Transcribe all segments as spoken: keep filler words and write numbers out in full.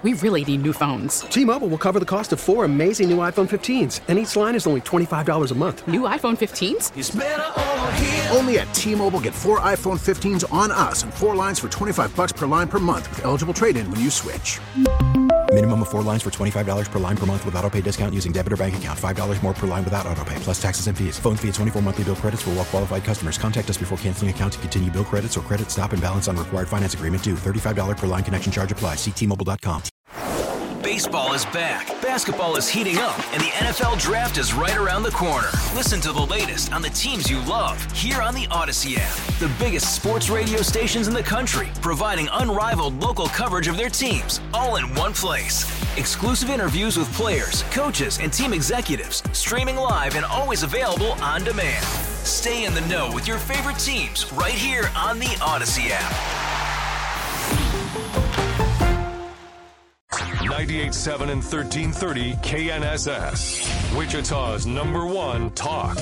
We really need new phones. T-Mobile will cover the cost of four amazing new iPhone fifteens, and each line is only twenty-five dollars a month. New iPhone fifteens? It's better over here. Only at T-Mobile, get four iPhone fifteens on us and four lines for twenty-five dollars per line per month with eligible trade-in when you switch. Minimum of four lines for twenty-five dollars per line per month with autopay discount using debit or bank account. five dollars more per line without autopay, plus taxes and fees. Phone fee at twenty-four monthly bill credits for well-qualified customers. Contact us before canceling account to continue bill credits or credit stop and balance on required finance agreement due. thirty-five dollars per line connection charge applies. See T Mobile dot com. Baseball is back, basketball is heating up, and the N F L Draft is right around the corner. Listen to the latest on the teams you love here on the Odyssey app. The biggest sports radio stations in the country, providing unrivaled local coverage of their teams, all in one place. Exclusive interviews with players, coaches, and team executives, streaming live and always available on demand. Stay in the know with your favorite teams right here on the Odyssey app. ninety-eight point seven and thirteen thirty K N S S, Wichita's number one talk.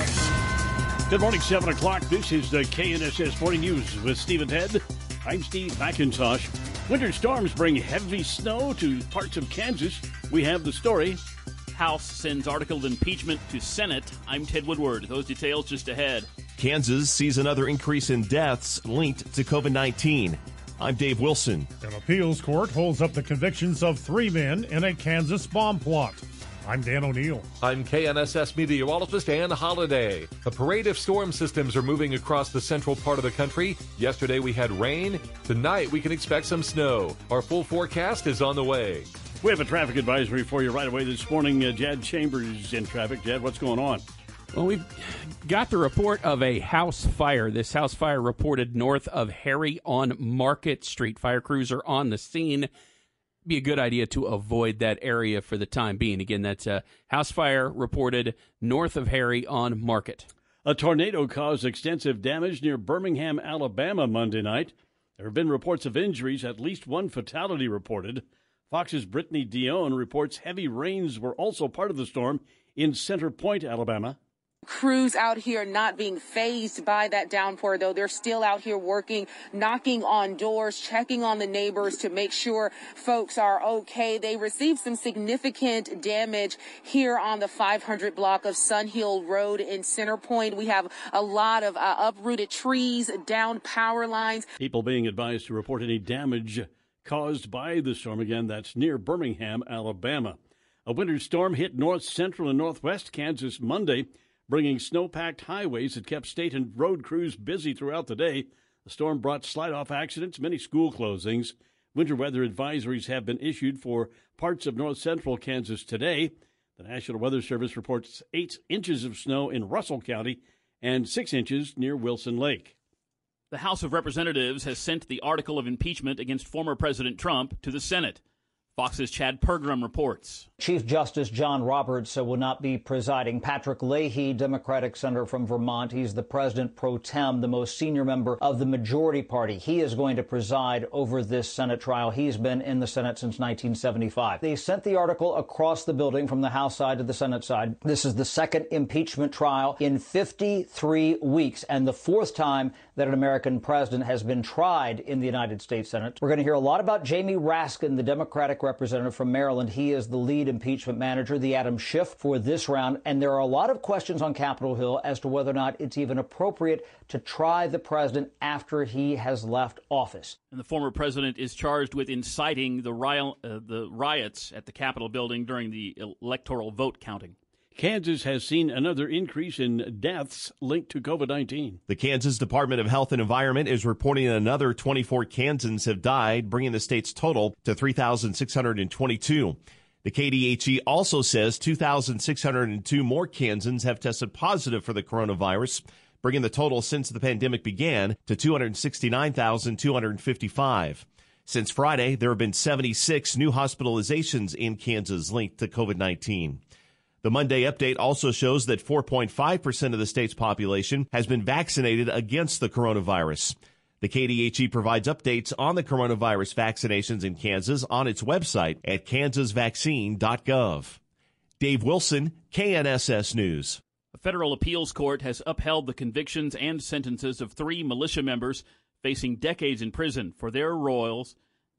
Good morning, seven o'clock. This is the K N S S Morning News with Steve and Ted. I'm Steve McIntosh. Winter storms bring heavy snow to parts of Kansas. We have the story. House sends article of impeachment to Senate. I'm Ted Woodward. Those details just ahead. Kansas sees another increase in deaths linked to COVID nineteen. I'm Dave Wilson. An appeals court holds up the convictions of three men in a Kansas bomb plot. I'm Dan O'Neill. I'm K N S S meteorologist Ann Holliday. A parade of storm systems are moving across the central part of the country. Yesterday we had rain. Tonight we can expect some snow. Our full forecast is on the way. We have a traffic advisory for you right away this morning. Uh, Jed Chambers in traffic. Jed, what's going on? Well, we've got the report of a house fire. This house fire reported north of Harry on Market Street. Fire crews are on the scene. Be a good idea to avoid that area for the time being. Again, that's a house fire reported north of Harry on Market. A tornado caused extensive damage near Birmingham, Alabama Monday night. There have been reports of injuries, at least one fatality reported. Fox's Brittany Dion reports heavy rains were also part of the storm in Center Point, Alabama. Crews out here not being fazed by that downpour, though. They're still out here working, knocking on doors, checking on the neighbors to make sure folks are okay. They received some significant damage here on the five hundred block of Sun Hill Road in Center Point. We have a lot of uh, uprooted trees, downed power lines. People being advised to report any damage caused by the storm. Again, that's near Birmingham, Alabama. A winter storm hit north central and northwest Kansas Monday, bringing snow-packed highways that kept state and road crews busy throughout the day. The storm brought slide-off accidents, many school closings. Winter weather advisories have been issued for parts of north-central Kansas today. The National Weather Service reports eight inches of snow in Russell County and six inches near Wilson Lake. The House of Representatives has sent the article of impeachment against former President Trump to the Senate. Fox's Chad Pergram reports. Chief Justice John Roberts will not be presiding. Patrick Leahy, Democratic senator from Vermont, he's the president pro tem, the most senior member of the majority party. He is going to preside over this Senate trial. He's been in the Senate since nineteen seventy-five. They sent the article across the building from the House side to the Senate side. This is the second impeachment trial in fifty-three weeks and the fourth time that an American president has been tried in the United States Senate. We're going to hear a lot about Jamie Raskin, the Democratic representative from Maryland. He is the lead impeachment manager, the Adam Schiff, for this round. And there are a lot of questions on Capitol Hill as to whether or not it's even appropriate to try the president after he has left office. And the former president is charged with inciting the, riot, uh, the riots at the Capitol building during the electoral vote counting. Kansas has seen another increase in deaths linked to COVID nineteen. The Kansas Department of Health and Environment is reporting another twenty-four Kansans have died, bringing the state's total to three thousand six hundred twenty-two. The K D H E also says two thousand six hundred two more Kansans have tested positive for the coronavirus, bringing the total since the pandemic began to two hundred sixty-nine thousand two hundred fifty-five. Since Friday, there have been seventy-six new hospitalizations in Kansas linked to COVID nineteen. The Monday update also shows that four point five percent of the state's population has been vaccinated against the coronavirus. The K D H E provides updates on the coronavirus vaccinations in Kansas on its website at kansas vaccine dot gov. Dave Wilson, K N S S News. A federal appeals court has upheld the convictions and sentences of three militia members facing decades in prison for their roles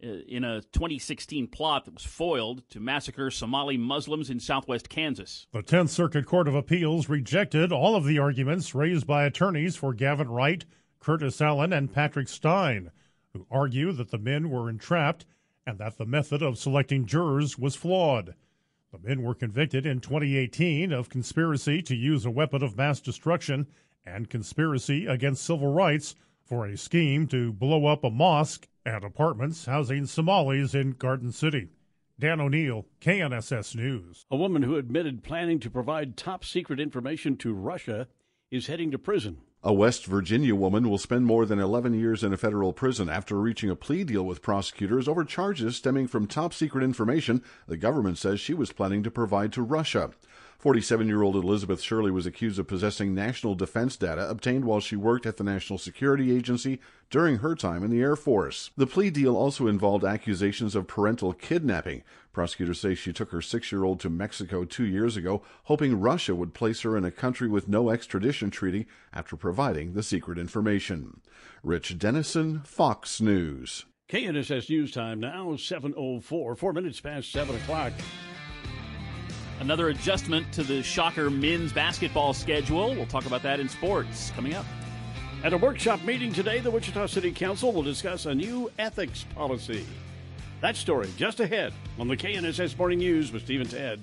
in a twenty sixteen plot that was foiled to massacre Somali Muslims in southwest Kansas. The tenth Circuit Court of Appeals rejected all of the arguments raised by attorneys for Gavin Wright, Curtis Allen, and Patrick Stein, who argue that the men were entrapped and that the method of selecting jurors was flawed. The men were convicted in twenty eighteen of conspiracy to use a weapon of mass destruction and conspiracy against civil rights for a scheme to blow up a mosque and apartments housing Somalis in Garden City. Dan O'Neill, K N S S News. A woman who admitted planning to provide top-secret information to Russia is heading to prison. A West Virginia woman will spend more than eleven years in a federal prison after reaching a plea deal with prosecutors over charges stemming from top-secret information the government says she was planning to provide to Russia. forty-seven-year-old Elizabeth Shirley was accused of possessing national defense data obtained while she worked at the National Security Agency during her time in the Air Force. The plea deal also involved accusations of parental kidnapping. Prosecutors say she took her six-year-old to Mexico two years ago, hoping Russia would place her in a country with no extradition treaty after providing the secret information. Rich Dennison, Fox News. K N S S News Time now, seven oh four, four minutes past seven o'clock. Another adjustment to the Shocker men's basketball schedule. We'll talk about that in sports coming up. At a workshop meeting today, the Wichita City Council will discuss a new ethics policy. That story just ahead on the K N S S Morning News with Steve and Ted.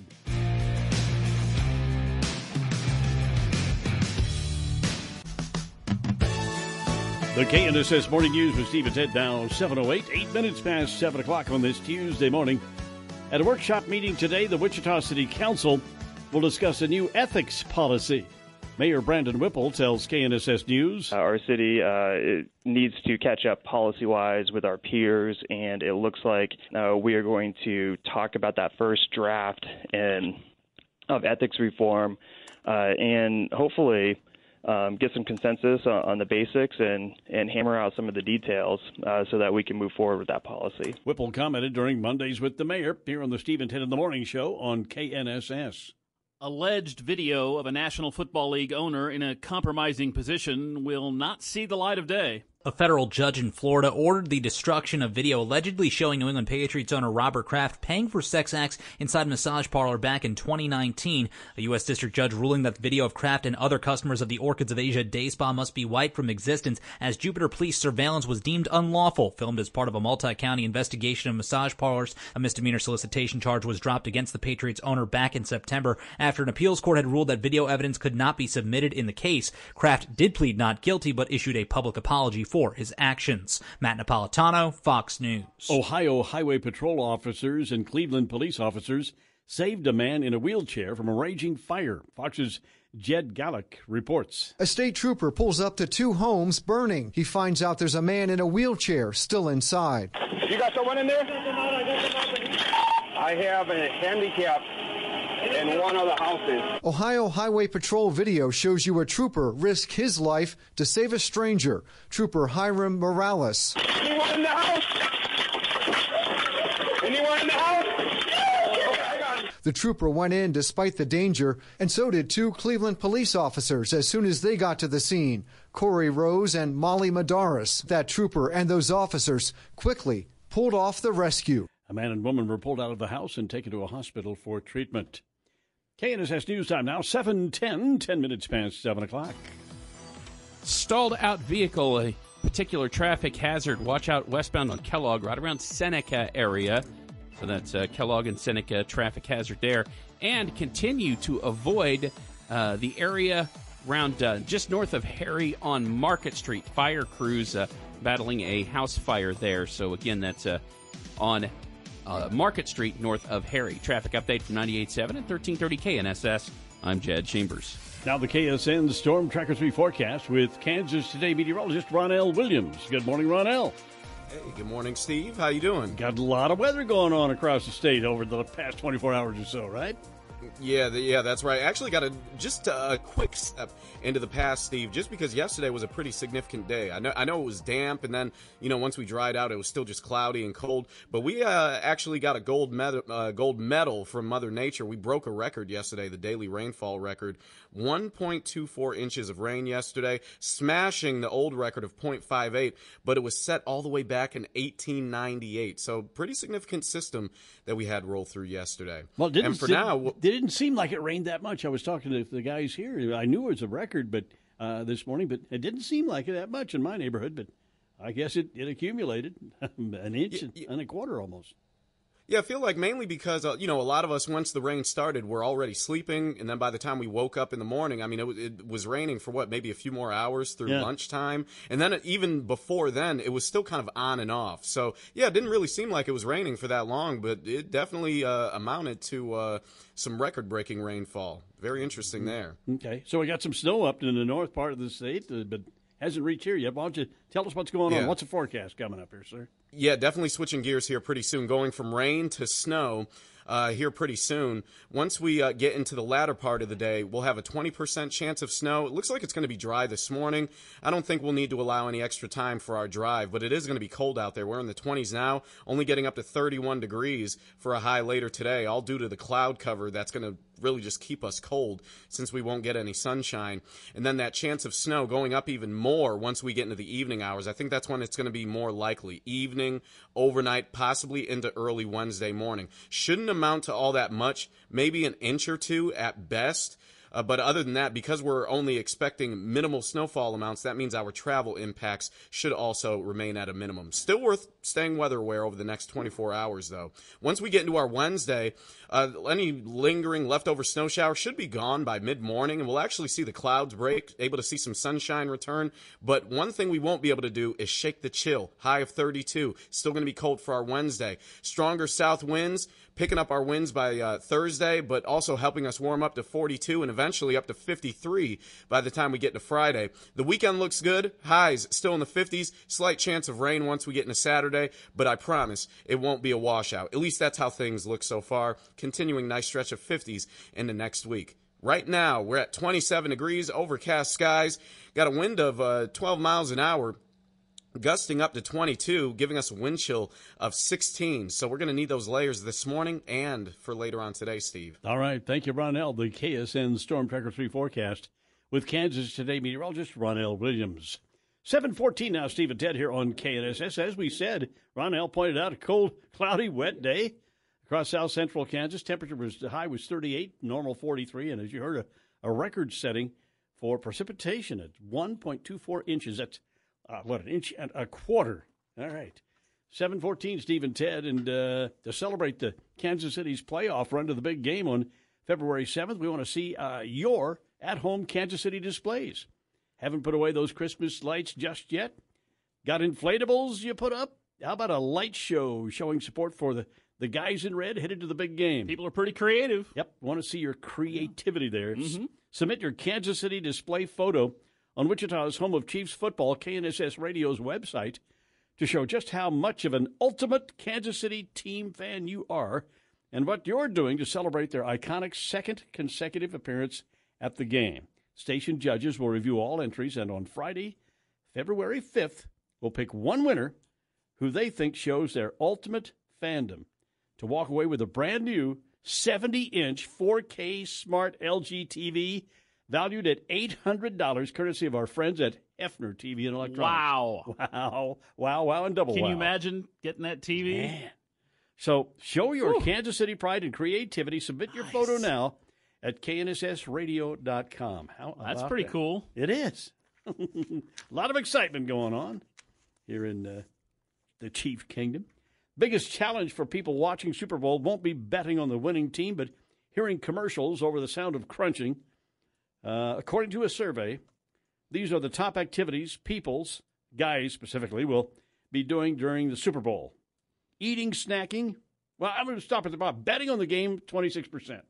The K N S S Morning News with Steve and Ted now, seven oh eight, eight minutes past seven o'clock on this Tuesday morning. At a workshop meeting today, the Wichita City Council will discuss a new ethics policy. Mayor Brandon Whipple tells K N S S News. Uh, our city uh, it needs to catch up policy-wise with our peers, and it looks like uh, we are going to talk about that first draft and of ethics reform uh, and hopefully um, get some consensus on, on the basics and, and hammer out some of the details uh, so that we can move forward with that policy. Whipple commented during Mondays with the Mayor here on the Steve and Ted in the Morning Show on K N S S. Alleged video of a National Football League owner in a compromising position will not see the light of day. A federal judge in Florida ordered the destruction of video allegedly showing New England Patriots owner Robert Kraft paying for sex acts inside a massage parlor back in twenty nineteen. A U S district judge ruling that the video of Kraft and other customers of the Orchids of Asia day spa must be wiped from existence as Jupiter police surveillance was deemed unlawful. Filmed as part of a multi-county investigation of massage parlors, a misdemeanor solicitation charge was dropped against the Patriots owner back in September after an appeals court had ruled that video evidence could not be submitted in the case. Kraft did plead not guilty but issued a public apology for his actions. Matt Napolitano, Fox News. Ohio Highway Patrol officers and Cleveland police officers saved a man in a wheelchair from a raging fire. Fox's Jed Gallick reports. A state trooper pulls up to two homes burning. He finds out there's a man in a wheelchair still inside. You got someone in there? I have a handicap in one of the houses. Ohio Highway Patrol video shows you a trooper risk his life to save a stranger. Trooper Hiram Morales. Anyone in the house? Anyone in the house? The trooper went in despite the danger, and so did two Cleveland police officers as soon as they got to the scene. Corey Rose and Molly Madaris. That trooper and those officers quickly pulled off the rescue. A man and woman were pulled out of the house and taken to a hospital for treatment. K N S S News Time now, seven ten, ten minutes past seven o'clock. Stalled out vehicle, a particular traffic hazard. Watch out westbound on Kellogg, right around Seneca area. So that's uh, Kellogg and Seneca traffic hazard there. And continue to avoid uh, the area around uh, just north of Harry on Market Street. Fire crews uh, battling a house fire there. So again, that's uh, on Uh, Market Street, north of Harry. Traffic update from ninety-eight point seven and thirteen thirty K N S S. I'm Jed Chambers. Now the K S N Storm Tracker three forecast with Kansas Today meteorologist Ronell Williams. Good morning, Ronell. Hey, good morning, Steve. How you doing? Got a lot of weather going on across the state over the past twenty-four hours or so, right? Yeah, the, yeah, that's right. Actually got a just a quick step into the past, Steve, just because yesterday was a pretty significant day. I know I know it was damp, and then, you know, once we dried out, it was still just cloudy and cold. But we uh, actually got a gold medal, uh, gold medal from Mother Nature. We broke a record yesterday, the daily rainfall record. one point two four inches of rain yesterday, smashing the old record of zero point five eight, but it was set all the way back in eighteen ninety-eight. So pretty significant system that we had roll through yesterday. Well, didn't, and for did, now, it didn't seem like it rained that much. I was talking to the guys here. I knew it was a record, but uh, this morning, but it didn't seem like it that much in my neighborhood. But I guess it, it accumulated an inch yeah, yeah. and a quarter almost. Yeah, I feel like mainly because, uh, you know, a lot of us, once the rain started, were already sleeping. And then by the time we woke up in the morning, I mean, it, w- it was raining for, what, maybe a few more hours through yeah. lunchtime. And then it, even before then, it was still kind of on and off. So, yeah, it didn't really seem like it was raining for that long, but it definitely uh, amounted to uh, some record-breaking rainfall. Very interesting there. Okay. So we got some snow up in the north part of the state, uh, but hasn't reached here yet. Why don't you tell us what's going on? Yeah. What's the forecast coming up here, sir? Yeah, definitely switching gears here pretty soon, going from rain to snow uh, here pretty soon. Once we uh, get into the latter part of the day, we'll have a twenty percent chance of snow. It looks like it's going to be dry this morning. I don't think we'll need to allow any extra time for our drive, but it is going to be cold out there. We're in the twenties now, only getting up to thirty-one degrees for a high later today, all due to the cloud cover that's going to really just keep us cold since we won't get any sunshine. And then that chance of snow going up even more once we get into the evening hours. I think that's when it's going to be more likely. Evening, overnight, possibly into early Wednesday morning. Shouldn't amount to all that much, maybe an inch or two at best. Uh, but other than that, because we're only expecting minimal snowfall amounts, that means our travel impacts should also remain at a minimum. Still worth staying weather aware over the next twenty-four hours, though. Once we get into our Wednesday, uh, any lingering leftover snow shower should be gone by mid-morning, and we'll actually see the clouds break, able to see some sunshine return. But one thing we won't be able to do is shake the chill. High of thirty-two. Still going to be cold for our Wednesday. Stronger south winds, picking up our winds by uh, Thursday, but also helping us warm up to forty-two and eventually up to fifty-three by the time we get to Friday. The weekend looks good. Highs still in the fifties. Slight chance of rain once we get into Saturday, but I promise it won't be a washout. At least that's how things look so far. Continuing nice stretch of fifties into next week. Right now, we're at twenty-seven degrees, overcast skies. Got a wind of uh, twelve miles an hour. Gusting up to twenty-two, giving us a wind chill of sixteen. So we're going to need those layers this morning and for later on today, Steve. All right. Thank you, Ronell. The K S N Storm Tracker three forecast with Kansas Today meteorologist Ronell Williams. seven fourteen now, Steve and Ted here on K N S S. As we said, Ronell pointed out a cold, cloudy, wet day across south central Kansas. Temperature was, the high was thirty-eight, normal forty-three. And as you heard, a, a record setting for precipitation at one point two four inches. That's Uh, what, an inch and a quarter. All right. seven fourteen, Steve and Ted. And uh, to celebrate the Kansas City's playoff run to the big game on February seventh, we want to see uh, your at-home Kansas City displays. Haven't put away those Christmas lights just yet? Got inflatables you put up? How about a light show showing support for the, the guys in red headed to the big game? People are pretty creative. Yep. Want to see your creativity there. Mm-hmm. S- submit your Kansas City display photo on Wichita's home of Chiefs football, K N S S Radio's website, to show just how much of an ultimate Kansas City team fan you are and what you're doing to celebrate their iconic second consecutive appearance at the game. Station judges will review all entries, and on Friday, February fifth, will pick one winner who they think shows their ultimate fandom to walk away with a brand new seventy-inch four K smart L G T V valued at eight hundred dollars, courtesy of our friends at Hefner T V and Electronics. Wow. Wow. Wow, wow, and double Can wow. Can you imagine getting that T V? Man. So show your Whew. Kansas City pride and creativity. Submit your nice. photo now at K N S S radio dot com. How That's pretty that? cool. It is. A lot of excitement going on here in uh, the Chief Kingdom. Biggest challenge for people watching Super Bowl won't be betting on the winning team, but hearing commercials over the sound of crunching. Uh, according to a survey, these are the top activities people's, guys specifically, will be doing during the Super Bowl. Eating, snacking, well, I'm going to stop at the bottom. Betting on the game, twenty-six percent.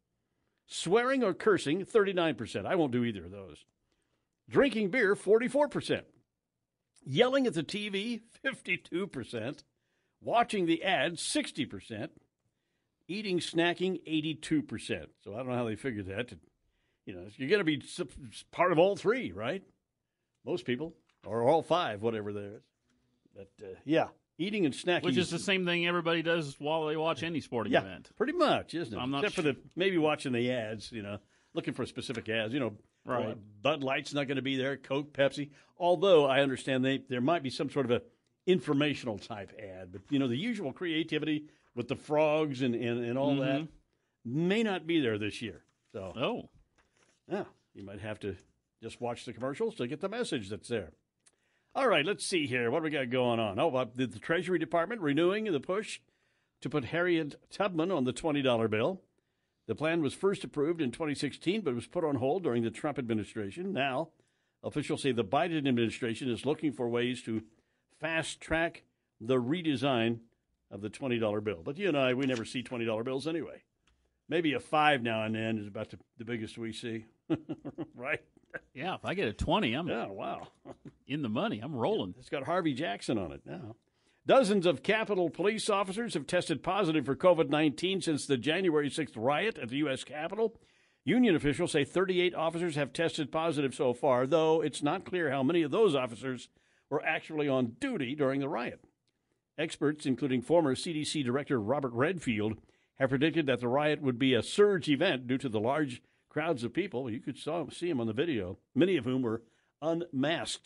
Swearing or cursing, thirty-nine percent. I won't do either of those. Drinking beer, forty-four percent. Yelling at the T V, fifty-two percent. Watching the ads, sixty percent. Eating, snacking, eighty-two percent. So I don't know how they figured that. To, you know, you're going to be part of all three, right? Most people, or all five, whatever there is. But, uh, yeah, eating and snacking. Which is the same thing everybody does while they watch any sporting yeah, event. Pretty much, isn't it? I'm not Except sure. for the maybe watching the ads, you know, looking for specific ads. You know, Right. uh, Bud Light's not going to be there, Coke, Pepsi. Although I understand they there might be some sort of a informational type ad. But, you know, the usual creativity with the frogs and, and, and all Mm-hmm. that may not be there this year. So, oh, yeah, you might have to just watch the commercials to get the message that's there. All right, let's see here. What do we got going on? Oh, uh, the, the Treasury Department renewing the push to put Harriet Tubman on the twenty dollar bill. The plan was first approved in twenty sixteen, but was put on hold during the Trump administration. Now, officials say the Biden administration is looking for ways to fast-track the redesign of the twenty dollar bill. But you and I, we never see twenty dollar bills anyway. Maybe a five now and then is about the, the biggest we see, right? Yeah, if I get a twenty, I'm yeah, wow. in the money. I'm rolling. It's got Harvey Jackson on it now. Dozens of Capitol police officers have tested positive for COVID nineteen since the January sixth riot at the U S Capitol. Union officials say thirty-eight officers have tested positive so far, though it's not clear how many of those officers were actually on duty during the riot. Experts, including former C D C Director Robert Redfield, have predicted that the riot would be a surge event due to the large crowds of people. You could saw, see them on the video, many of whom were unmasked.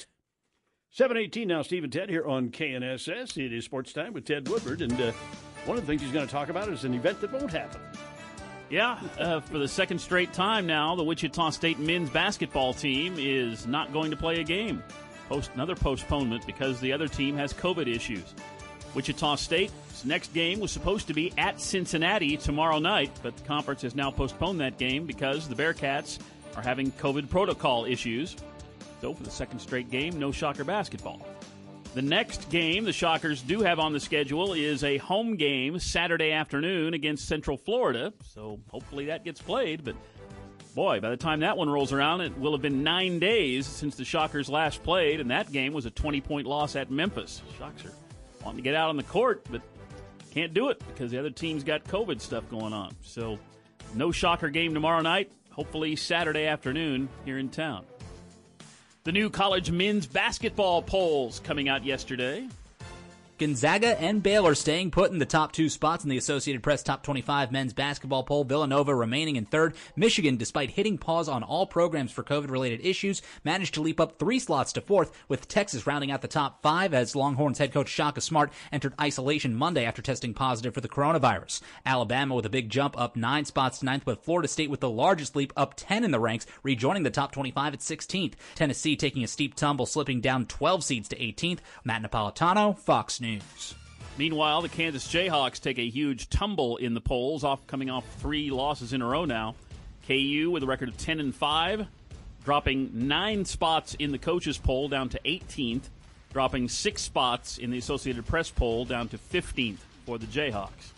seven eighteen now, Steve and Ted here on K N S S. It is Sports Time with Ted Woodward, and uh, one of the things he's going to talk about is an event that won't happen. Yeah, uh, for the second straight time now, the Wichita State men's basketball team is not going to play a game. Post another postponement because the other team has COVID issues. Wichita State's next game was supposed to be at Cincinnati tomorrow night, but the conference has now postponed that game because the Bearcats are having COVID protocol issues. So for the second straight game, no Shocker basketball. The next game the Shockers do have on the schedule is a home game Saturday afternoon against Central Florida. So hopefully that gets played. But, boy, by the time that one rolls around, it will have been nine days since the Shockers last played, and that game was a twenty-point loss at Memphis. Shockers are wanting to get out on the court, but can't do it because the other team's got COVID stuff going on. So no Shocker game tomorrow night. Hopefully Saturday afternoon here in town. The new college men's basketball polls coming out yesterday. Gonzaga and Baylor staying put in the top two spots in the Associated Press Top twenty-five men's basketball poll. Villanova remaining in third. Michigan, despite hitting pause on all programs for COVID-related issues, managed to leap up three slots to fourth, with Texas rounding out the top five as Longhorns head coach Shaka Smart entered isolation Monday after testing positive for the coronavirus. Alabama with a big jump up nine spots to ninth, but Florida State with the largest leap up ten in the ranks, rejoining the top twenty-five at sixteenth. Tennessee taking a steep tumble, slipping down twelve seeds to eighteenth. Matt Napolitano, Fox News. Meanwhile, the Kansas Jayhawks take a huge tumble in the polls, off coming off three losses in a row now. K U with a record of ten and five, dropping nine spots in the coaches poll down to eighteenth, dropping six spots in the Associated Press poll down to fifteenth for the Jayhawks.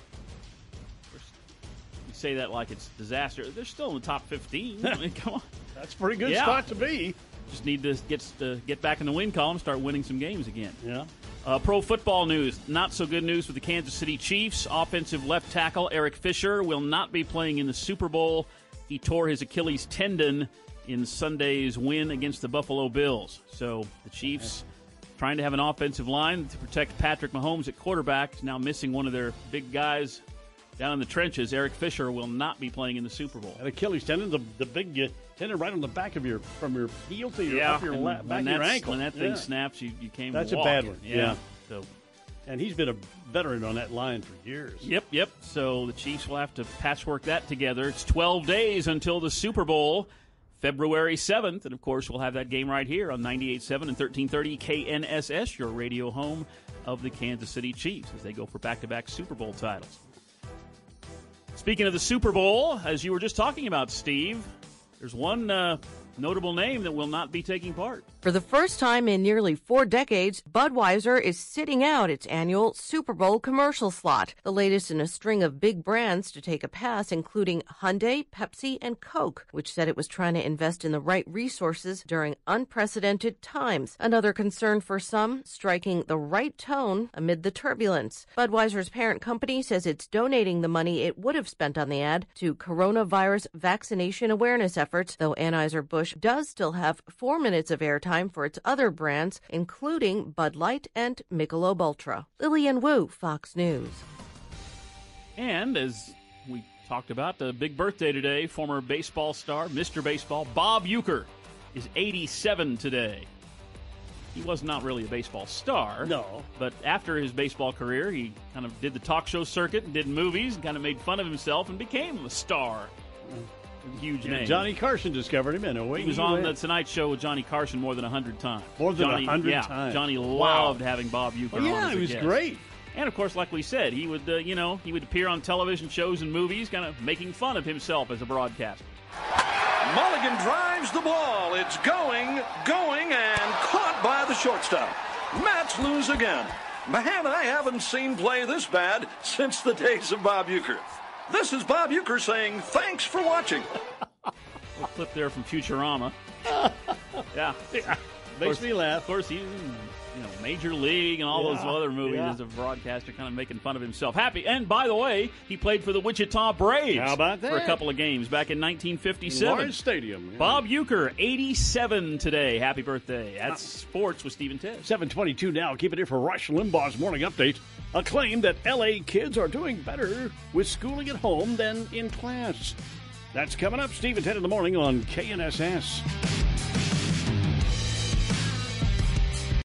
You say that like it's disaster. They're still in the top fifteen. I mean, come on. That's a pretty good Yeah. spot to be. Just need to get uh, get back in the win column, start winning some games again. Yeah. Uh, pro football news. Not so good news for the Kansas City Chiefs. Offensive left tackle Eric Fisher will not be playing in the Super Bowl. He tore his Achilles tendon in Sunday's win against the Buffalo Bills. So the Chiefs, trying to have an offensive line to protect Patrick Mahomes at quarterback, now missing one of their big guys down in the trenches. Eric Fisher will not be playing in the Super Bowl. An Achilles tendon, the, the big uh, tendon right on the back of your, from your heel to your, Yeah, up your and la- when back of your that's- ankle. when that thing Yeah. snaps, you, you can't That's walk. a bad one. Yeah. Yeah. So, and he's been a veteran on that line for years. Yep, yep. So the Chiefs will have to patchwork that together. It's twelve days until the Super Bowl, February seventh. And, of course, we'll have that game right here on ninety-eight point seven and thirteen thirty K N S S, your radio home of the Kansas City Chiefs, as they go for back-to-back Super Bowl titles. Speaking of the Super Bowl, as you were just talking about, Steve, there's one uh, notable name that will not be taking part. For the first time in nearly four decades, Budweiser is sitting out its annual Super Bowl commercial slot, the latest in a string of big brands to take a pass, including Hyundai, Pepsi, and Coke, which said it was trying to invest in the right resources during unprecedented times. Another concern for some, striking the right tone amid the turbulence. Budweiser's parent company says it's donating the money it would have spent on the ad to coronavirus vaccination awareness efforts, though Anheuser-Busch does still have four minutes of airtime for its other brands, including Bud Light and Michelob Ultra. Lillian Wu, Fox News. And as we talked about, the big birthday today, former baseball star, Mister Baseball, Bob Uecker, is eighty-seven today. He was not really a baseball star. No. But after his baseball career, he kind of did the talk show circuit and did movies and kind of made fun of himself and became a star. A huge Yeah, name. Johnny Carson discovered him in a way. He was on the Tonight Show with Johnny Carson more than one hundred times. More than Johnny, one hundred yeah, times. Johnny Wow. loved having Bob Uecker Well, yeah, on as a he was guest. great. And, of course, like we said, he would, uh, you know, he would appear on television shows and movies kind of making fun of himself as a broadcaster. Mulligan drives the ball. It's going, going, and caught by the shortstop. Mets lose again. Man, I haven't seen play this bad since the days of Bob Uecker. This is Bob Uecker saying, thanks for watching. A clip there from Futurama. yeah. Makes course, me laugh. Of course, he's in, you know, Major League and all Yeah, those other movies yeah. as a broadcaster, kind of making fun of himself. Happy. And, by the way, he played for the Wichita Braves. How about that? For a couple of games back in nineteen fifty-seven. Lawrence Stadium. Yeah. Bob Uecker, eighty-seven today. Happy birthday. That's sports with Stephen Tisch. seven twenty-two now. Keep it here for Rush Limbaugh's Morning Update. A claim that L A kids are doing better with schooling at home than in class. That's coming up, Steve, at ten in the morning on K N S S.